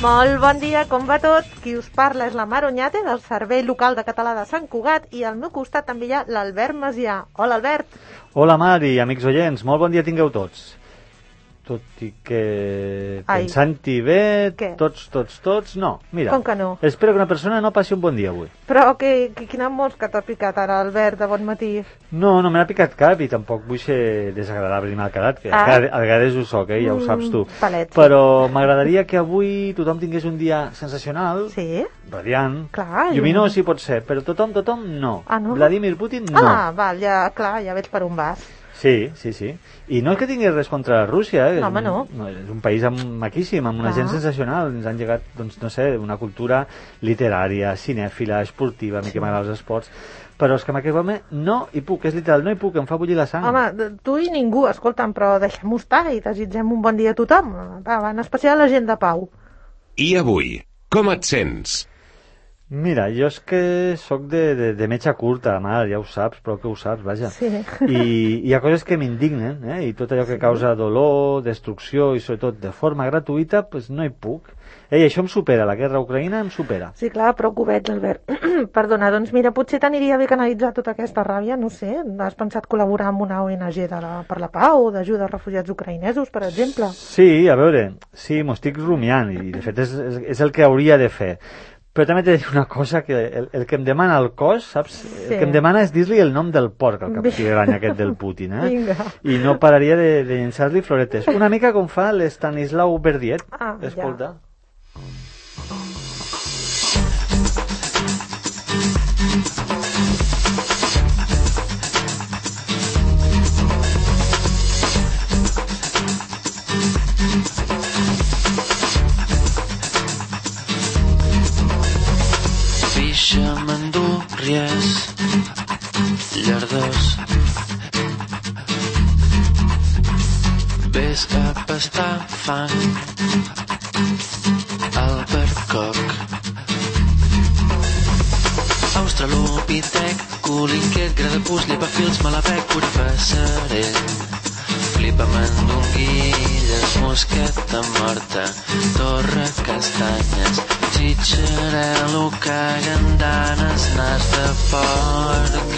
Molt bon dia, com va tot? Qui us parla és la Mar Oñate, del Servei Local de Català de Sant Cugat, i al meu costat també hi ha l'Albert Macià. Hola, Albert. Hola, Mar i amics oients, molt bon dia tingueu tots. Tot i que pensant-hi bé, tots, no. Mira, com que no? Espero que una persona no passi un bon dia avui. Però quina mosca t'ha picat ara, Albert, de bon matí? No me n'ha picat cap i tampoc vull ser desagradable ni malcarat, que a vegades ho soc, ja ho saps tu. Palet, sí. Però m'agradaria que avui tothom tingués un dia sensacional, radiant, lluminós si pot ser, però tothom no. No? Vladimir Putin no. Val, ja veig per on vas. Sí. I no és que tingui res contra Rússia, No, home, no. És un país maquíssim, amb una gent sensacional. Ens han llegat, doncs, no sé, una cultura literària, cinèfila, esportiva, a mi que m'agraden els esports. Però és que amb aquest home no hi puc, és literal, no hi puc, em fa bullir la sang. Home, tu i ningú, escolta'm, però deixem-ho estar i desitgem un bon dia a tothom. En especial a la gent de Pau. I avui, com et sents? Mira, jo és que sóc de metxa curta, Mar, ja ho saps, però que ho saps, vaja. Sí. I hi ha coses que m'indignen, i tot allò que causa dolor, destrucció i sobretot de forma gratuïta, doncs no hi puc. I això em supera, la guerra a Ucraïna em supera. Sí, clar, prou que ho veig, Albert. Perdona, doncs mira, potser t'aniria bé canalitzar tota aquesta ràbia, no sé, has pensat col·laborar amb una ONG per la pau, d'ajuda als refugiats ucraïnesos, per exemple? Sí, a veure, sí, m'ho estic rumiant i de fet és el que hauria de fer. Però també t'he de dir una cosa, que el que em demana el cos, saps? Sí. El que em demana és dir-li el nom del porc al captigrany aquest del Putin, Vinga. I no pararia de llençar-li floretes. Una mica com fa l'Estanislau Berdiet. Escolta. Ja. Mandúries, llardós, ves a pastar fang al barcoc. Australopitec, colinquet, gradapús, llepafils, malapec, corfassarell, flipa mandonguilles, mosqueta morta, torre castanyes, xitxarel·lo, cagandanes, nas de porc.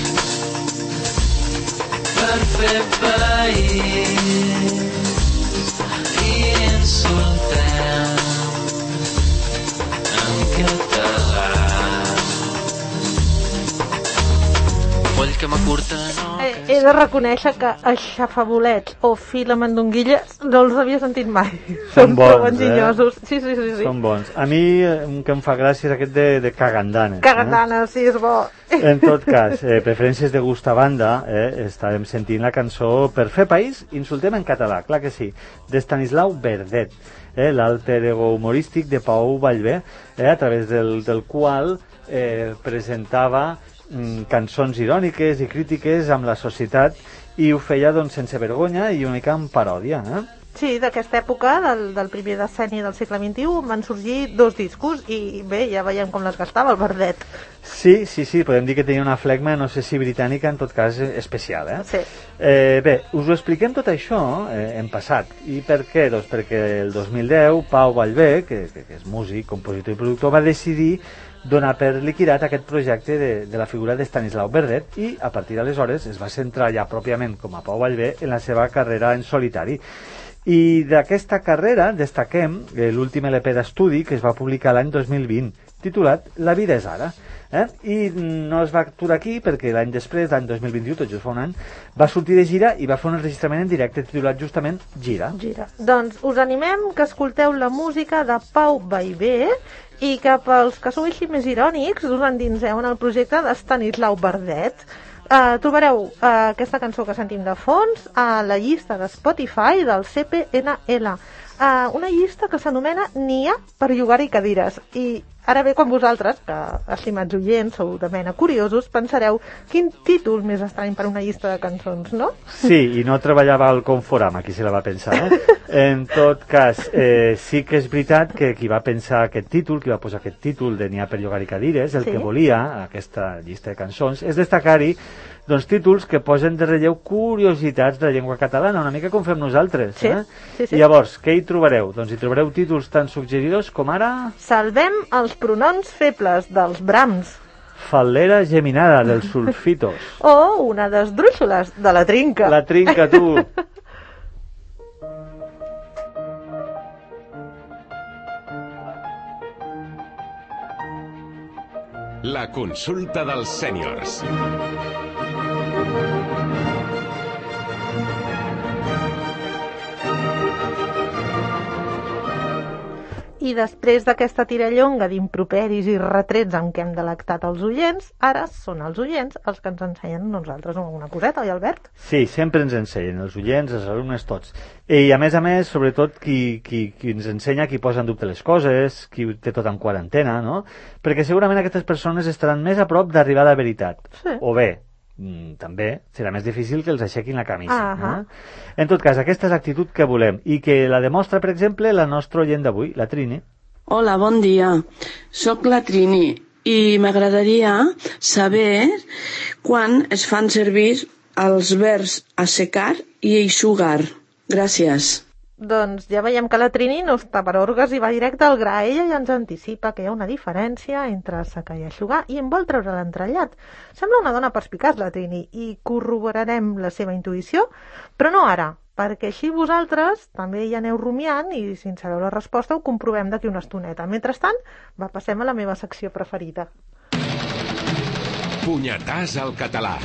Per fer país i insultem en català. Poll que m'acurta no... He de reconèixer que aixafabolets o fila mandonguilles no els havia sentit mai. Són bons, prou enginyosos. Sí. Són bons. A mi que em fa gràcia és aquest de cagandanes. Cagandanes, sí, és bo. En tot cas, preferències de gust a banda, estàvem sentint la cançó Per fer país, insultem en català, clar que sí, d'Estanislau Berdet, l'alter ego humorístic de Pau Vallvé, a través del qual presentava cançons iròniques i crítiques amb la societat i ho feia doncs sense vergonya i una mica en paròdia. Sí, d'aquesta època, del primer decenni del segle XXI, van sorgir 2 discos i bé, ja veiem com les gastava el Verdet. Sí, podem dir que tenia una flegma, no sé si britànica, en tot cas especial. Sí. Bé, us ho expliquem tot això en passat. I per què? Doncs perquè el 2010 Pau Vallvé, que és músic, compositor i productor, va decidir donar per liquidat aquest projecte de la figura d'Estanislau Berdet i a partir d'aleshores es va centrar ja pròpiament com a Pau Vallvé en la seva carrera en solitari. I d'aquesta carrera destaquem l'últim LP d'estudi que es va publicar l'any 2020, titulat La vida és ara. I no es va aturar aquí perquè l'any després, l'any 2021, tot just fa un any, va sortir de gira i va fer un enregistrament en directe titulat justament Gira. Doncs us animem que escolteu la música de Pau Vallvé i que pels que sou així més irònics us endinseu en el projecte d'Estanislau Berdet. Trobareu aquesta cançó que sentim de fons a la llista de Spotify del CPNL, una llista que s'anomena N'hi ha per llogar-hi cadires. I ara bé, quan vosaltres, que estimats oients, sou de mena curiosos, pensareu quin títol més estrany per una llista de cançons, no? Sí, i no treballava al Conforama, qui se la va pensar, En tot cas, sí que és veritat que qui va pensar aquest títol, qui va posar aquest títol de N'hi ha per llogar-hi cadires, el que volia, aquesta llista de cançons, és destacar-hi Doncs títols que posen de relleu curiositats de la llengua catalana, una mica com fem nosaltres. Sí, sí. I llavors, què hi trobareu? Doncs hi trobareu títols tan suggeridors com ara... Salvem els pronoms febles dels Brahms. Fal·lera geminada dels sulfitos. O una d'esdrúixoles de la trinca. La trinca, tu. La consulta dels sèniors. I després d'aquesta tirallonga d'improperis i retrets amb què hem delectat els oients, ara són els oients els que ens ensenyen nosaltres alguna coseta, oi, Albert? Sí, sempre ens ensenyen, els oients, els alumnes, tots. I a més, sobretot, qui ens ensenya, qui posa en dubte les coses, qui té tot en quarantena, no? Perquè segurament aquestes persones estaran més a prop d'arribar a la veritat. Sí. O bé, també serà més difícil que els aixequin la camisa. Ahà. En tot cas, aquesta és l'actitud que volem i que la demostra, per exemple, la nostra oient d'avui, la Trini. Hola, bon dia. Soc la Trini i m'agradaria saber quan es fan servir els verbs assecar i eixugar. Gràcies. Doncs ja veiem que la Trini no està per orgues i va directe al gra. Ella ja ens anticipa que hi ha una diferència entre assecar i eixugar i en vol treure l'entrellat. Sembla una dona perspicaç, la Trini, i corroborarem la seva intuïció, però no ara, perquè així vosaltres també hi aneu rumiant i, sense saber la resposta, ho comprovem d'aquí una estoneta. Mentrestant, passem a la meva secció preferida. Punyetàs al català.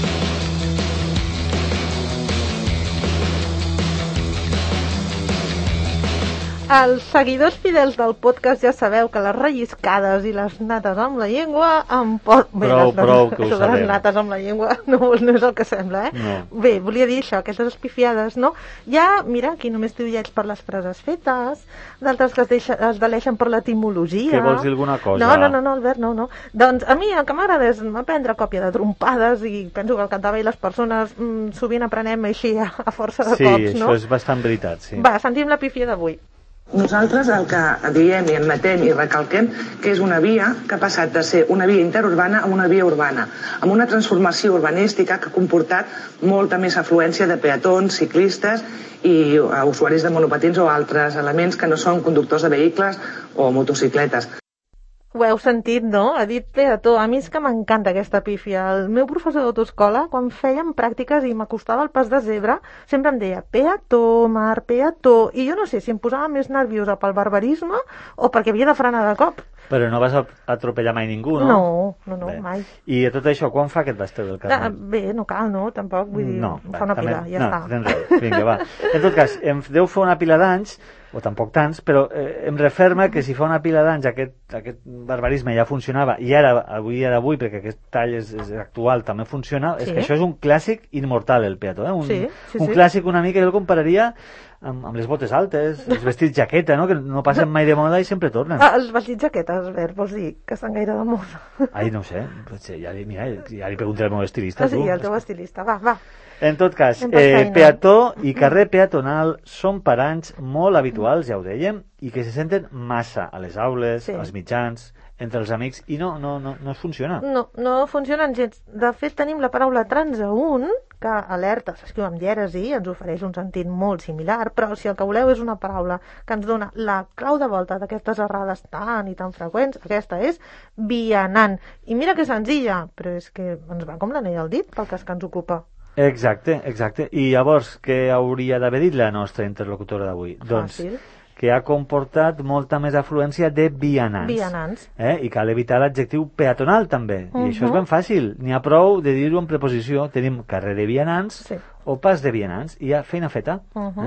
Els seguidors fidels del podcast ja sabeu que les relliscades i les nates amb la llengua em pot... Prou, que ho sabem. Les nates amb la llengua no és el que sembla, No. Bé, volia dir això, aquestes espifiades, no? Ja, mira, aquí només té ullets per les frases fetes, d'altres que es deleixen per l'etimologia. Que vols dir alguna cosa? No, Albert, no. Doncs a mi el que m'agrada és aprendre còpia de trompades i penso que al capdavall les persones sovint aprenem així a força de cops, no? Sí, això és bastant veritat, sí. Va, sentim la pífia d'avui. Nosaltres el que diem i admetem i recalquem que és una via que ha passat de ser una via interurbana a una via urbana, amb una transformació urbanística que ha comportat molta més afluència de peatons, ciclistes i usuaris de monopatins o altres elements que no són conductors de vehicles o motocicletes. Ho heu sentit, no? Ha dit peató. A mi és que m'encanta aquesta pífia. El meu professor d'autoescola, quan fèiem pràctiques i m'acostava al pas de zebra, sempre em deia peató, Mar, peató. I jo no sé si em posava més nerviosa pel barbarisme o perquè havia de frenar de cop. Però no vas atropellar mai ningú, no? No, mai. I a tot això, quan fa que et vas treure el carnet? Bé, no cal, no? Tampoc, vull dir, fa una pila, ja està. Tens raó. Vinga, va. En tot cas, em deu fer una pila d'anys, o tampoc tants, però em referma que si fa una pila d'anys aquest barbarisme ja funcionava, i avui, perquè aquest tall és actual, també funciona, és que això és un clàssic immortal, el peató, un clàssic una mica, jo el compararia amb les botes altes, els vestits jaqueta, no? Que no passen mai de moda i sempre tornen. Els vestits jaqueta, Albert, vols dir que estan gaire de moda? Ai, no ho sé, ja li preguntaré al meu estilista. Sí, el teu estilista, va. En tot cas, peató i carrer peatonal són paranys molt habituals, ja ho dèiem, i que se senten massa a les aules, als mitjans, entre els amics, i no funciona. No funcionen gens. De fet, tenim la paraula transeünt, que alerta, s'escriu amb lleres i ens ofereix un sentit molt similar, però si el que voleu és una paraula que ens dona la clau de volta d'aquestes errades tan i tan freqüents, aquesta és vianant. I mira que senzilla, però és que ens va com l'anell al dit pel cas que ens ocupa. Exacte. I llavors, què hauria d'haver dit la nostra interlocutora d'avui? Doncs que ha comportat molta més afluència de vianants. I cal evitar l'adjectiu peatonal també. I això és ben fàcil. N'hi ha prou de dir-ho en preposició. Tenim carrer de vianants o pas de vianants i ja feina feta.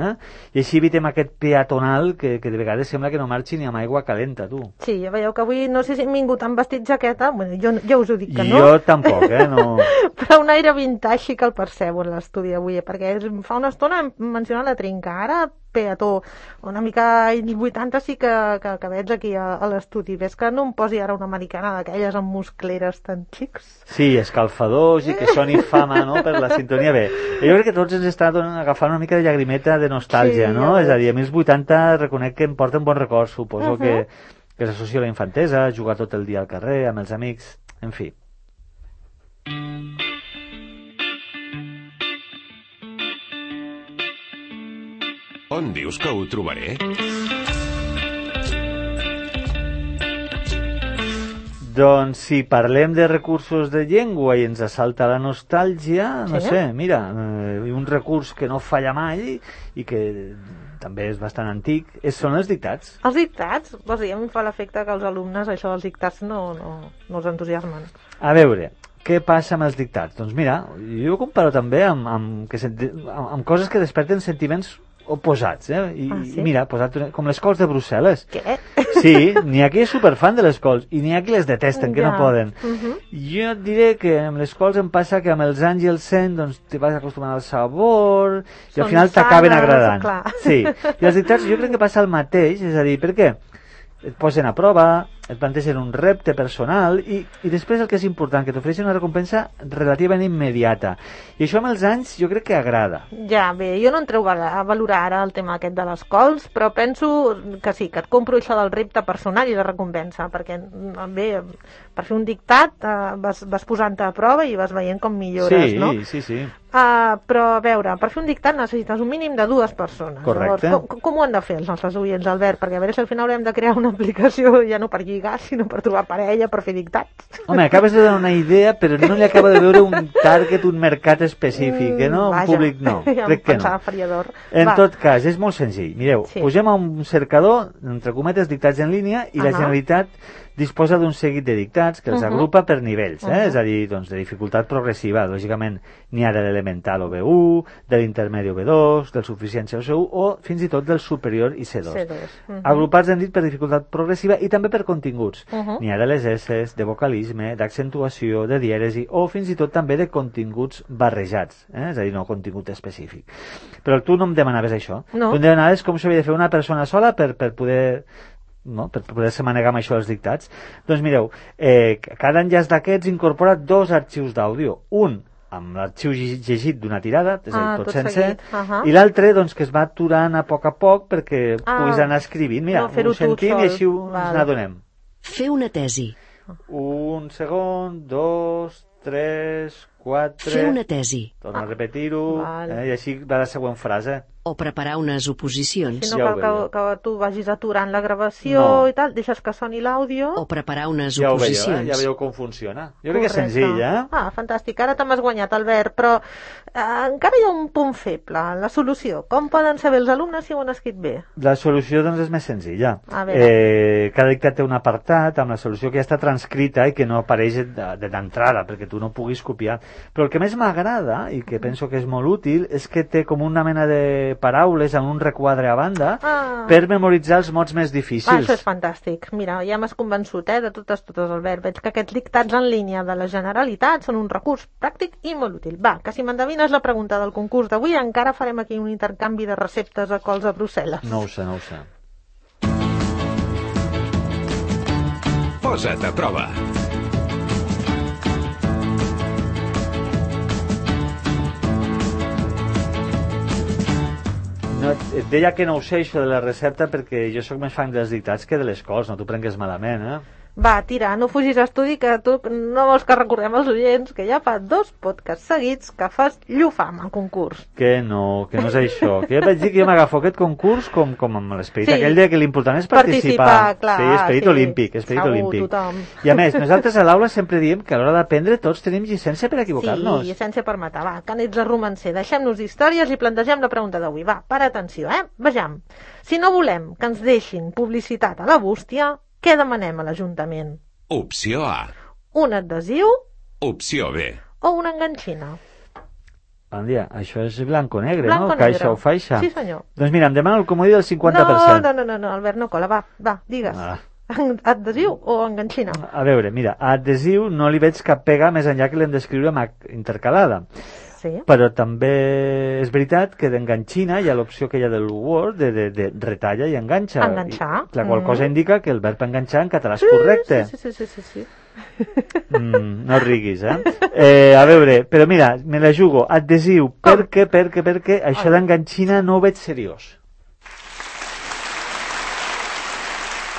I així evitem aquest peatonal que de vegades sembla que no marxi ni amb aigua calenta, tu. Sí, ja veieu que avui no sé si hem vingut amb vestit jaqueta, bueno, jo ja us ho dic que no. Jo tampoc, no. Però un aire vintage sí que el percebo en l'estudi avui, perquè fa una estona hem mencionat la trinca, ara peató, una mica anys 80 sí que veig aquí a l'estudi. Ves que no em posi ara una americana d'aquelles amb muscleres tan xics? Sí, escalfadors i que soni fama, no?, per la sintonia. Bé, jo crec que tots ens està agafant una mica de llagrimeta de nostàlgia, no? És a dir, a mi els 80 reconec que em porten bons records, suposo que s'associa a la infantesa, jugar tot el dia al carrer, amb els amics, en fi. On dius que ho trobaré? Doncs si parlem de recursos de llengua i ens assalta la nostàlgia, no sé, mira, un recurs que no falla mai i que també és bastant antic, són els dictats. Els dictats? Pues sí, a mi em fa l'efecte que els alumnes això dels dictats no els entusiasmen. A veure, què passa amb els dictats? Doncs mira, jo ho comparo també amb coses que desperten sentiments oposats, sí? I mira, com les cols de Brussel·les. Què? Sí, n'hi ha qui és superfan de les cols i n'hi ha qui les detesten, que no poden. Jo et diré que amb les cols em passa que amb els anys i el cent doncs te vas acostumant al sabor i al final t'acaben agradant. Clar. Sí, i els dictats jo crec que passa el mateix, és a dir, per què? Et posen a prova, et plantegen un repte personal i després el que és important, que t'ofereixen una recompensa relativament immediata. I això amb els anys jo crec que agrada. Ja, bé, jo no entreu a valorar ara el tema aquest de les cols, però penso que sí, que et compro això del repte personal i la recompensa, perquè bé, per fer un dictat vas posant-te a prova i vas veient com millores, no? Sí. Però a veure, per fer un dictat necessites un mínim de 2 persones. Correcte. Llavors, com ho han de fer els nostres oients, Albert? Perquè a veure si al final haurem de crear una aplicació ja no per lligar, sinó per trobar parella, per fer dictats. Home, acabes de donar una idea, però no li acaba de veure un target, un mercat específic, no? Un públic no. Ja crec que no. Fariador. En tot cas, és molt senzill. Mireu, pugem a un cercador, entre cometes, dictats en línia, i la Generalitat disposa d'un seguit de dictats que els agrupa per nivells, és a dir, doncs, de dificultat progressiva. Lògicament, n'hi ha de l'elemental o B1, de l'intermedi o B2, del suficiència o C1, o fins i tot del superior i C2. Agrupats, hem dit, per dificultat progressiva i també per continguts. N'hi ha de les S, de vocalisme, d'accentuació, de dièresi, o fins i tot també de continguts barrejats, és a dir, no contingut específic. Però tu no em demanaves això. No. Tu em demanaves com s'havia de fer una persona sola per poder... No, per poder-se manegar amb això dels dictats. Doncs mireu, cada enllaç d'aquests incorpora 2 arxius d'àudio. Un amb l'arxiu llegit d'una tirada, és a dir, tot sense, i l'altre doncs, que es va aturant a poc perquè puguis anar escrivint. Mira, ho sentim i així ens n'adonem. Fer una tesi. 1 segon, 2, 3, 4... Fer una tesi. Torna a repetir-ho, i així va la següent frase. O preparar unes oposicions. Si no cal que tu vagis aturant la gravació i tal, deixes que soni l'àudio. O preparar unes oposicions. Ja veieu com funciona. Jo crec que és senzill, fantàstic. Ara te m'has guanyat, Albert, però encara hi ha un punt feble, la solució. Com poden saber els alumnes si ho han escrit bé? La solució, doncs, és més senzilla. Cada dictat té un apartat amb la solució que ja està transcrita i que no apareix d'entrada, perquè tu no puguis copiar. Però el que més m'agrada, i que penso que és molt útil, és que té com una mena de paraules amb un requadre a banda per memoritzar els mots més difícils. Això és fantàstic. Mira, ja m'has convençut, de totes, Albert. Veig que aquests dictats en línia de la Generalitat són un recurs pràctic i molt útil. Va, que si m'endevines la pregunta del concurs d'avui, encara farem aquí un intercanvi de receptes a cols a Brussel·les. No ho sé. Posa't a prova. No, et deia que no ho sé, això de la recepta, perquè jo sóc més fan dels dictats que de les cols, no t'ho prengues malament, Va, tira, no fugis a estudi, que tu no vols que recordem als oients que ja fa 2 podcasts seguits que fas llufar amb el concurs. Que no és això. Que jo vaig dir que jo m'agafo aquest concurs com amb l'esperit aquell de que l'important és participar. Clar, sí, esperit olímpic. Segur, tothom. I a més, nosaltres a l'aula sempre diem que a l'hora d'aprendre tots tenim llicència per equivocar-nos. Sí, llicència per matar. Va, que n'ets a romancer. Deixem-nos històries i plantegem la pregunta d'avui. Va, para atenció, Vejam. Si no volem que ens deixin publicitat a la bústia, què demanem a l'Ajuntament? Opció A. Un adhesiu? Opció B. O una enganxina? Bon dia, això és blanco-negre, no? Blanco-negre. Caixa o faixa. Sí, senyor. Doncs mira, em demano el comodí del 50%. No, Albert, no cola. Va, digues. Adhesiu o enganxina? A veure, mira, a adhesiu no li veig cap pega més enllà que l'hem d'escriure amb intercalada. Sí. Però també és veritat que d'enganxina hi ha l'opció que hi ha del Word de retalla i enganxa. Enganxar. La qual cosa indica que el verb enganxar en català és correcte. Sí. No riguis, a veure, però mira, me la jugo. Adhesiu, perquè això d'enganxina no ho veig seriós.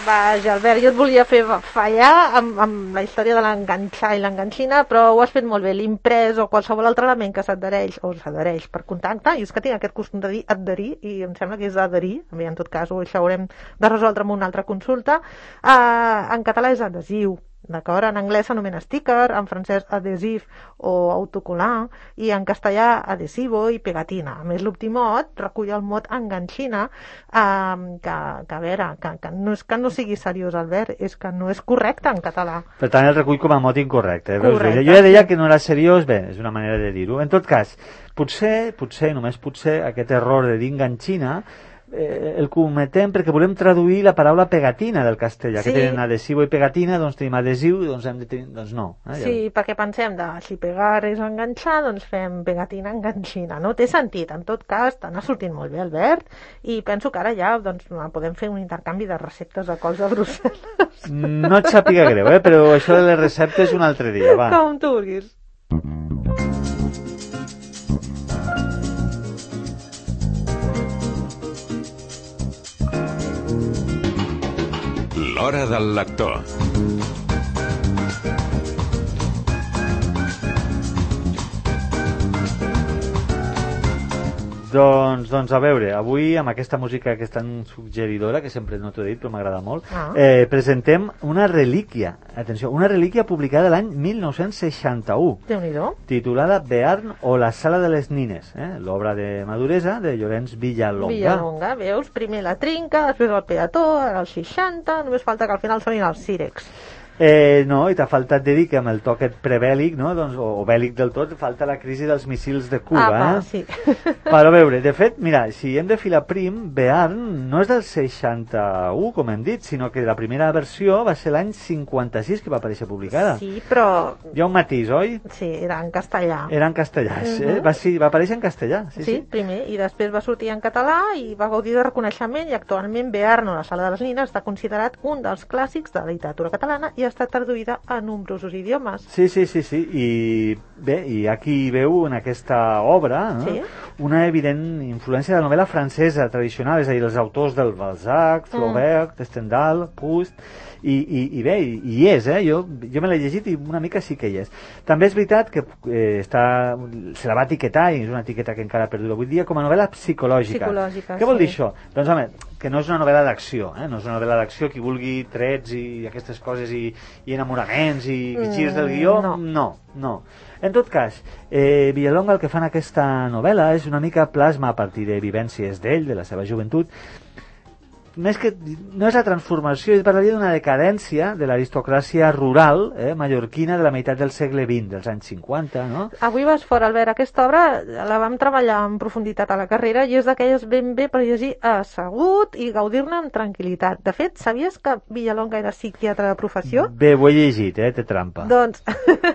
Vaja, Albert, jo et volia fer fallar amb la història de l'enganxar i l'enganxina, però ho has fet molt bé. L'imprès o qualsevol altre element que s'adhereix per contacte, i és que tinc aquest costum de dir adherir, i em sembla que és adherir, bé, en tot cas, això ho haurem de resoldre amb una altra consulta. En català és adhesiu, d'acord? En anglès s'anomena sticker, en francès adhesiv o autocollant, i en castellà adhesivo i pegatina. A més, l'Optimot recull el mot enganxina, que a veure, que no és que no sigui seriós, Albert, és que no és correcte en català. Per tant, el recull com a mot incorrecte. Correcte. Jo ja deia que no era seriós, bé, és una manera de dir-ho. En tot cas, potser, només potser, aquest error de dir enganxina el cometem perquè volem traduir la paraula pegatina del castellà, que tenen adhesivo i pegatina, doncs tenim adhesiu, doncs hem de tenir, doncs no. Sí, perquè pensem si pegar és enganxar, doncs fem pegatina, enganxina, no? Té sentit, en tot cas, t'ha sortit molt bé, Albert, i penso que ara ja doncs, podem fer un intercanvi de receptes de cols de Brussel·les. No et sàpiga greu, però això de les receptes un altre dia, va. Com tu vulguis. L'hora del lector. Doncs a veure, avui amb aquesta música que és tan suggeridora, que sempre no t'ho he dit però m'agrada molt, presentem una relíquia, atenció, una relíquia publicada l'any 1961, Déu-n'hi-do, titulada Bearn o la sala de les nines, l'obra de maduresa de Llorenç Villalonga. Veus? Primer la trinca, després el peató, ara el 60, només falta que al final sonin els sírex. No, i t'ha faltat de dir que amb el toquet prebèl·lic, no? Doncs, o bèl·lic del tot, falta la crisi dels missils de Cuba. Sí. Però a veure, de fet, mira, si hem de filar prim, Bearn no és del 61, com hem dit, sinó que la primera versió va ser l'any 56 que va aparèixer publicada. Sí, però... Hi ha un matís, oi? Sí, era en castellà. Era en castellà, va aparèixer en castellà. Sí, primer, i després va sortir en català i va gaudir de reconeixement, i actualment Bearn o la sala de les nines està considerat un dels clàssics de la literatura catalana i ha estat traduïda a nombrosos idiomes. Sí. I bé, i aquí veu en aquesta obra, no? Una evident influència de la novel·la francesa tradicional, és a dir, els autors del Balzac, Flaubert, Stendhal, Proust, i bé, hi és, jo me l'he llegit i una mica sí que hi és. També és veritat que se la va etiquetar, i és una etiqueta que encara perdura avui dia, com a novel·la psicològica. Què vol dir això? Doncs home, que no és una novel·la d'acció, no és una novel·la d'acció qui vulgui trets i aquestes coses i enamoraments i girs del guió, no. En tot cas, Villalonga el que fa en aquesta novel·la és una mica plasma a partir de vivències d'ell, de la seva joventut. Més que no és la transformació, parlaria d'una decadència de l'aristocràcia rural mallorquina de la meitat del segle XX, dels anys 50, no? Avui vas fora, Albert. Aquesta obra la vam treballar en profunditat a la carrera i és d'aquelles ben bé per llegir assegut i gaudir-ne amb tranquil·litat. De fet, sabies que Villalonga era psiquiatre de professió? Bé, ho he llegit, té trampa. Doncs,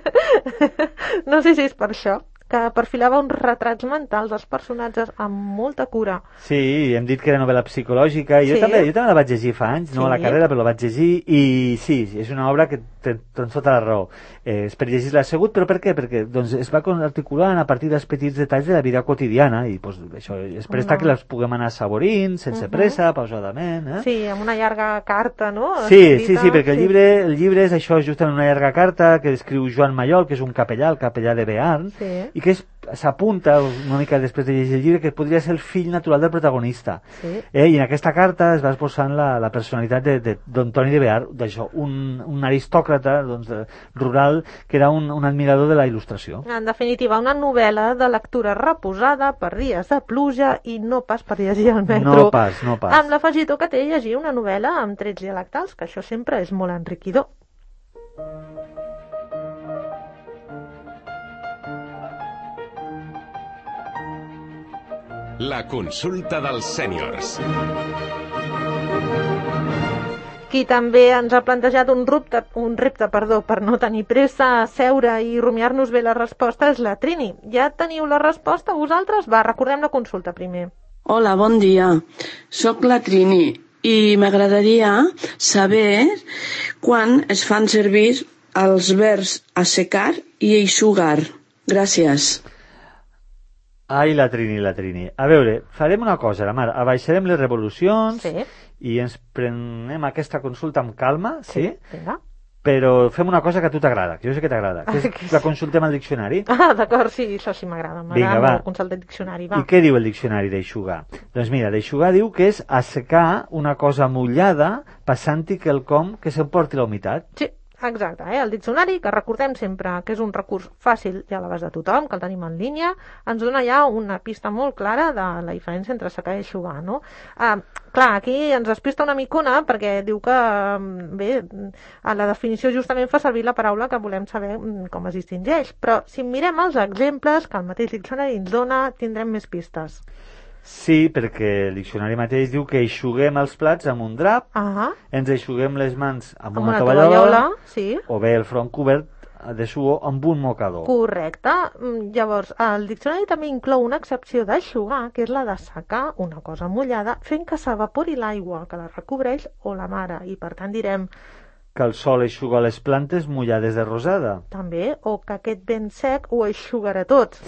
no sé si és per això, que perfilava uns retrats mentals dels personatges amb molta cura. Sí, hem dit que era novel·la psicològica, i jo també la vaig llegir fa anys, no a la carrera, però la vaig llegir, i sí, és una obra que tens tota la raó. És per llegir-la assegut, però per què? Perquè doncs, es va articulant a partir dels petits detalls de la vida quotidiana, i doncs, això es presta que les puguem anar saborint, sense pressa, pausadament. Sí, amb una llarga carta, no? Sí, perquè el llibre és això, justament una llarga carta que descriu Joan Mallol, que és un capellà, el capellà de Bearn, i que s'apunta una mica després de llegir el llibre que podria ser el fill natural del protagonista. I en aquesta carta es va exposant la personalitat d'Antoni de Bearn, d'això, un aristòcrata rural que era un admirador de la il·lustració. En definitiva, una novel·la de lectura reposada per dies de pluja i no pas per llegir al metro. No pas. Amb l'afegitó que té llegir una novel·la amb trets dialectals, que això sempre és molt enriquidor. La consulta dels sèniors. Qui també ens ha plantejat un repte per no tenir pressa, seure i rumiar-nos bé la resposta és la Trini. Ja teniu la resposta vosaltres? Va, recordem la consulta primer. Hola, bon dia. Soc la Trini i m'agradaria saber quan es fan servir els verbs assecar i eixugar. Gràcies. Ai, la Trini. A veure, farem una cosa, la Mar, abaixarem les revolucions i ens prenem aquesta consulta amb calma, sí? Vinga. Però fem una cosa que a tu t'agrada, que jo sé que t'agrada, que és la consultem al diccionari. D'acord, sí, això sí m'agrada. M'agrada molt consultar el diccionari, va. I què diu el diccionari d'eixugar? Doncs mira, d'eixugar diu que és assecar una cosa mullada passant-hi quelcom que s'emporti la humitat. Sí, exacte, el diccionari, que recordem sempre que és un recurs fàcil i a l'abast de tothom, que el tenim en línia, ens dona ja una pista molt clara de la diferència entre assecar i eixugar, no? Clar, aquí ens despista una micona perquè diu que, bé, a la definició justament fa servir la paraula que volem saber com es distingeix, però si mirem els exemples que el mateix diccionari ens dona, tindrem més pistes. Sí, perquè el diccionari mateix diu que eixuguem els plats amb un drap, ens eixuguem les mans amb una tovallola, sí. O bé el front cobert de suor amb un mocador. Correcte. Llavors, el diccionari també inclou una excepció d'eixugar, que és la de secar una cosa mullada fent que s'evapori l'aigua que la recobreix o la mare, i per tant direm que el sol eixuga les plantes mullades de rosada. També, o que aquest vent sec ho eixugarà tot.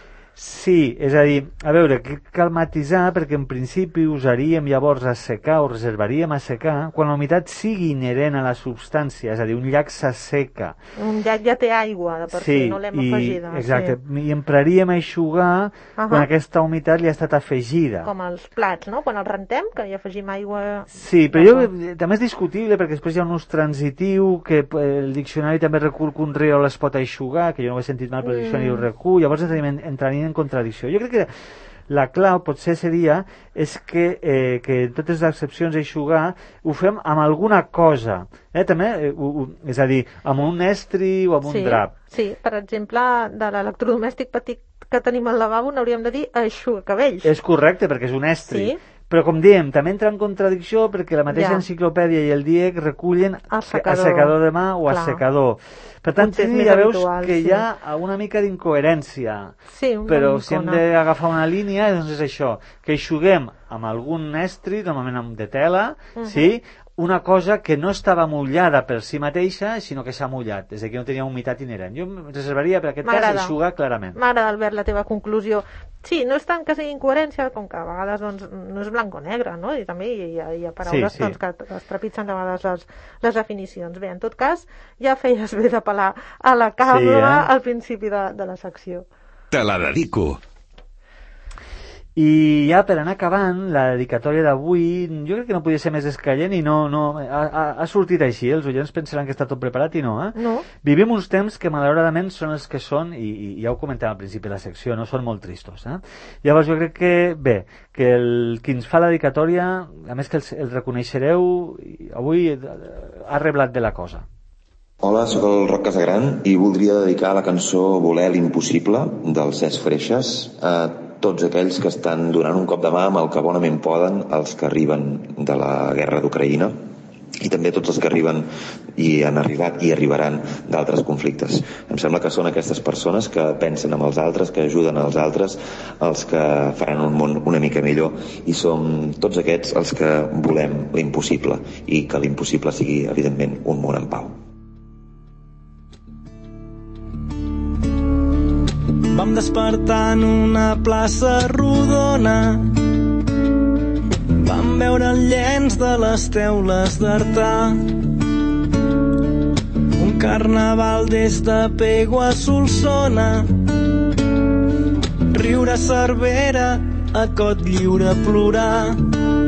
Sí, és a dir, a veure, cal matisar perquè en principi usaríem llavors assecar o reservaríem assecar quan la humitat sigui inherent a la substància, és a dir, un llac s'asseca. Un llac ja té aigua de per si, no l'hem afegida. Exacte, i empraríem eixugar quan aquesta humitat li ha estat afegida. Com els plats, no? Quan els rentem, que hi afegim aigua... Sí, però també és discutible perquè després hi ha un ús transitiu que el diccionari també recull que un riu les pot eixugar, que jo no ho he sentit mal, però el diccionari ho recull, llavors entraríem en contradicció. Jo crec que la clau potser seria que totes les excepcions a eixugar ho fem amb alguna cosa, també, és a dir, amb un estri o amb un drap. Sí, per exemple, de l'electrodomèstic petit que tenim al lavabo n'hauríem de dir eixugacabells. És correcte, perquè és un estri. Sí. Però, com diem, també entra en contradicció perquè la mateixa enciclopèdia i el DIEC recullen assecador de mà o assecador. Per tant, ja veus que hi ha una mica d'incoherència. Sí, però si hem d'agafar una línia, doncs és això, que eixuguem amb algun estri, normalment de tela, sí, una cosa que no estava mullada per si mateixa, sinó que s'ha mullat, és a dir, que no tenia humitat inherent. Jo em reservaria per aquest cas eixugar clarament. M'agrada, Albert, la teva conclusió. Sí, no és tant que sigui incoherència, com que a vegades doncs, no és blanc o negre, no? I també hi ha paraules doncs, que es trepitgen de vegades les definicions. Bé, en tot cas, ja feies bé d'apel·lar a la cabra al principi de la secció. Te la dedico. I ja per anar acabant, la dedicatòria d'avui, jo crec que no podia ser més escaient i ha sortit així, els oients pensaran que està tot preparat i no, No. Vivim uns temps que malauradament són els que són, i ja ho comentàvem al principi de la secció, no són molt tristos, Llavors jo crec que, bé, que qui ens fa la dedicatòria, a més que el reconeixereu, avui ha reblat de la cosa. Hola, sóc el Roc Casagran i voldria dedicar la cançó Voler l'impossible del Cesc Freixas a tots aquells que estan donant un cop de mà amb el que bonament poden, els que arriben de la guerra d'Ucraïna i també tots els que arriben i han arribat i arribaran d'altres conflictes. Em sembla que són aquestes persones que pensen en els altres, que ajuden als altres, els que faran un món una mica millor, i som tots aquests els que volem l'impossible i que l'impossible sigui, evidentment, un món en pau. Vam despertar en una plaça rodona, vam veure el llenç de les teules d'Artà, un carnaval des de Pego a Solsona, riure a Cervera, a Cotlliure a plorar.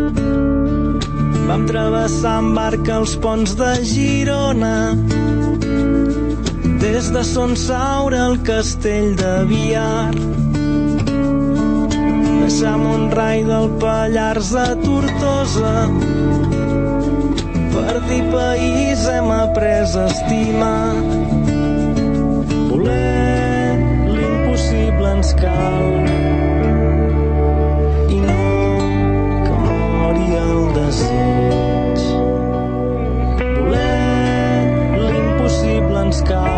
Vam travessar en barca els ponts de Girona, des de Son Saura al castell de Biar. Deixar Montrai del Pallars a Tortosa, per dir país hem après a estimar. Voler l'impossible ens cal, i no que mori el desig. Voler l'impossible ens cal,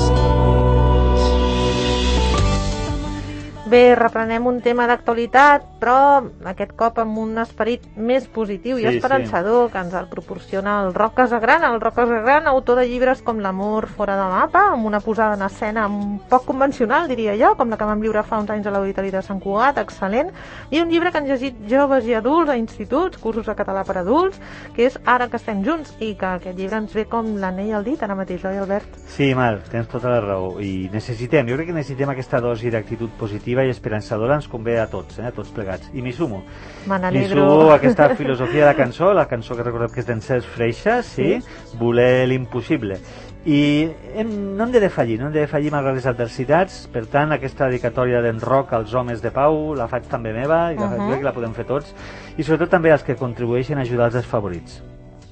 Bé, reprenem un tema d'actualitat però aquest cop amb un esperit més positiu i esperançador que ens el proporciona el Roc Casagrana. El Roc Casagrana, autor de llibres com L'amor fora de mapa, amb una posada en escena poc convencional, diria jo, com la que vam viure fa uns anys a l'Auditori de Sant Cugat, excel·lent, i un llibre que han llegit joves i adults a instituts, cursos de català per adults, que és Ara que estem junts, i que aquest llibre ens ve com l'anell al dit ara mateix, oi, Albert? Sí, Mar, tens tota la raó, i jo crec que necessitem aquesta dosi d'actitud positiva i esperançadora, ens convé a tots, a tots plegats, i m'hi sumo. Me n'alegro. M'hi sumo a aquesta filosofia de la cançó que recordem que és d'en Cesc Freixas, sí? Voler l'impossible. I no hem de defallir, malgrat les adversitats. Per tant, aquesta dedicatòria d'en Roc als homes de Pau la faig també meva, i crec que la podem fer tots, i sobretot també als que contribueixen a ajudar els desfavorits.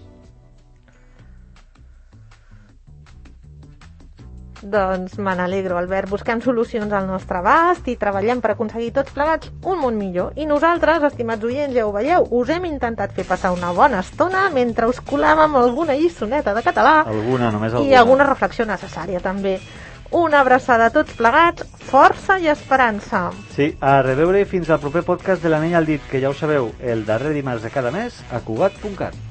Doncs me n'alegro, Albert. Busquem solucions al nostre abast i treballem per aconseguir tots plegats un món millor. I nosaltres, estimats oients, ja ho veieu, us hem intentat fer passar una bona estona mentre us colàvem alguna lliçoneta de català. Només alguna. I alguna reflexió necessària, també. Una abraçada a tots plegats, força i esperança. Sí, a reveure fins al proper podcast de l'Anell al dit, que ja ho sabeu, el darrer dimarts de cada mes a Cugat.cat.